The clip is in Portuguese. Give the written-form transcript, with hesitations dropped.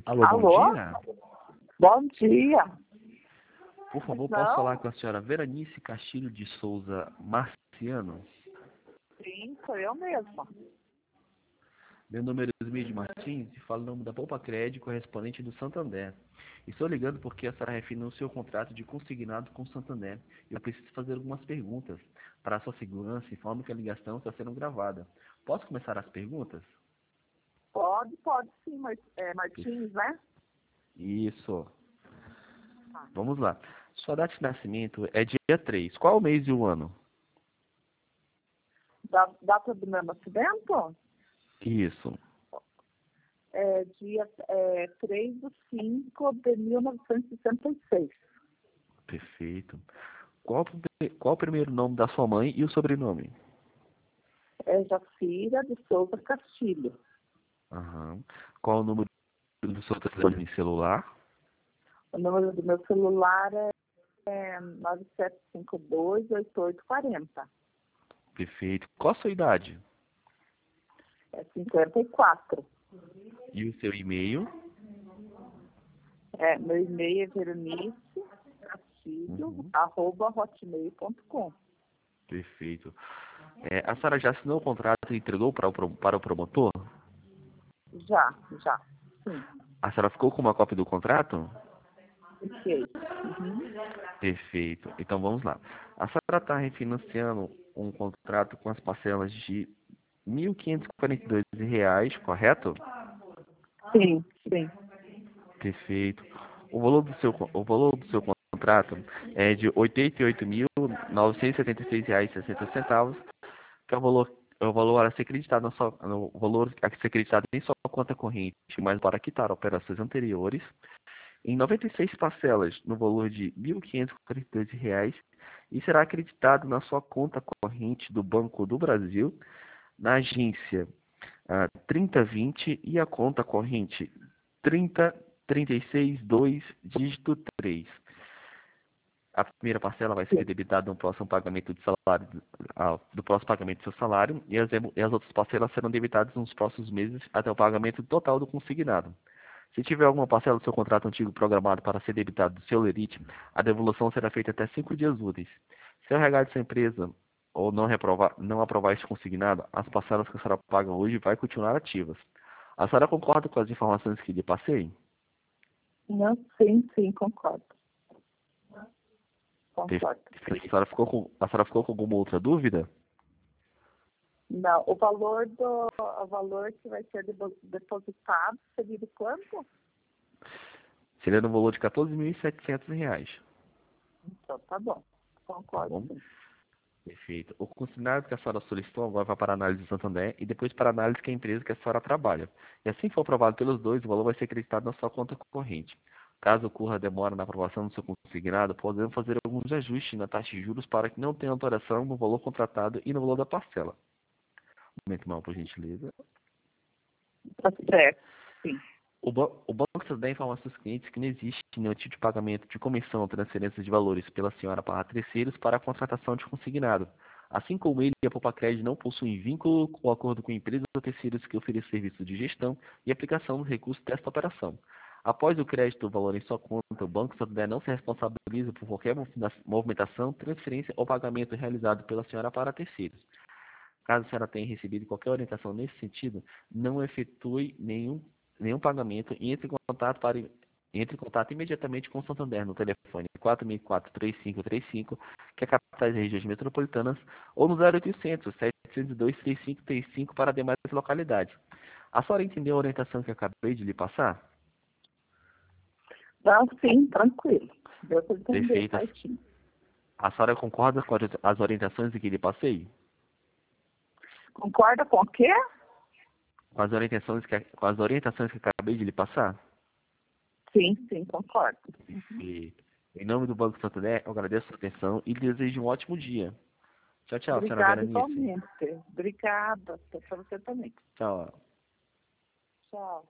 Alô, bom Alô? dia. Bom dia. Por favor, Não? posso falar com a senhora Veranice Castilho de Souza Marciano? Sim, sou eu mesma. Meu número é Osmir Martins e falo em nome da Poupa Crédito, correspondente do Santander. Estou ligando porque a senhora refina o seu contrato de consignado com o Santander. Eu preciso fazer algumas perguntas para a sua segurança e informo que a ligação está sendo gravada. Posso começar as perguntas? Pode sim, mas é Martins, né? Isso. Tá. Vamos lá. Sua data de nascimento é dia 3. Qual o mês e o ano? Data do meu nascimento? Isso. É dia 3/5/1966. Perfeito. Qual o primeiro nome da sua mãe e o sobrenome? É Jacira de Souza Castilho. Aham. Qual o número do seu telefone celular? O número do meu celular é 9752-8840. Perfeito. Qual a sua idade? É 54. E o seu e-mail? Meu e-mail é veronice.castilho, @hotmail.com. Perfeito. A senhora já assinou o contrato e entregou para o promotor? Já. Sim. A senhora ficou com uma cópia do contrato? Ok. Uhum. Perfeito. Então vamos lá. A senhora está refinanciando um contrato com as parcelas de R$ 1.542, correto? Sim. Perfeito. O valor do seu contrato é de R$ 88.976,60, que é o valor a ser acreditado no valor a ser acreditado em sua conta corrente, mas para quitar operações anteriores, em 96 parcelas no valor de R$ 1.542 e será acreditado na sua conta corrente do Banco do Brasil, na agência 3020 e a conta corrente 30362, dígito 3. A primeira parcela vai ser debitada no próximo pagamento de salário, do próximo pagamento do seu salário, e as outras parcelas serão debitadas nos próximos meses até o pagamento total do consignado. Se tiver alguma parcela do seu contrato antigo programado para ser debitado do seu lerite, a devolução será feita até 5 dias úteis. Se o RH de sua empresa ou não aprovar este consignado, as parcelas que a senhora paga hoje vai continuar ativas. A senhora concorda com as informações que lhe passei? Não, sim, concordo. Perfeito. A senhora ficou com alguma outra dúvida? Não, o valor que vai ser depositado seria de quanto? Seria no valor de R$ 14.700. Então, tá bom. Tá Concordo, bom? sim. Perfeito. O consignado que a senhora solicitou agora vai para a análise do Santander e depois para a análise que a empresa que a senhora trabalha. E assim for aprovado pelos dois, o valor vai ser acreditado na sua conta corrente. Caso ocorra demora na aprovação do seu consignado, podemos fazer alguns ajustes na taxa de juros para que não tenha alteração no valor contratado e no valor da parcela. Um momento mal, por gentileza. Tá certo, sim. O Banco Santander informa aos seus clientes que não existe nenhum tipo de pagamento de comissão ou transferência de valores pela senhora para terceiros para a contratação de consignado. Assim como ele e a Poupa-Crédito não possuem vínculo com o acordo com empresas ou terceiros que oferecem serviços de gestão e aplicação dos recursos desta operação. Após o crédito do valor em sua conta, o Banco Santander não se responsabiliza por qualquer movimentação, transferência ou pagamento realizado pela senhora para terceiros. Caso a senhora tenha recebido qualquer orientação nesse sentido, não efetue nenhum pagamento e entre em contato imediatamente com o Santander no telefone 464-3535, que é capitais e regiões metropolitanas, ou no 0800-702-3535 para demais localidades. A senhora entendeu a orientação que eu acabei de lhe passar? Não, sim, tranquilo. Deu para entender Perfeito. certinho. A senhora concorda com as orientações que lhe passei? Concorda com o quê? Com as orientações que acabei de lhe passar? Sim, concordo. Perfeito. Em nome do Banco Santander, eu agradeço a sua atenção e lhe desejo um ótimo dia. Tchau, senhora Obrigada Veranice. igualmente. Obrigada para você também. Tchau. Tchau.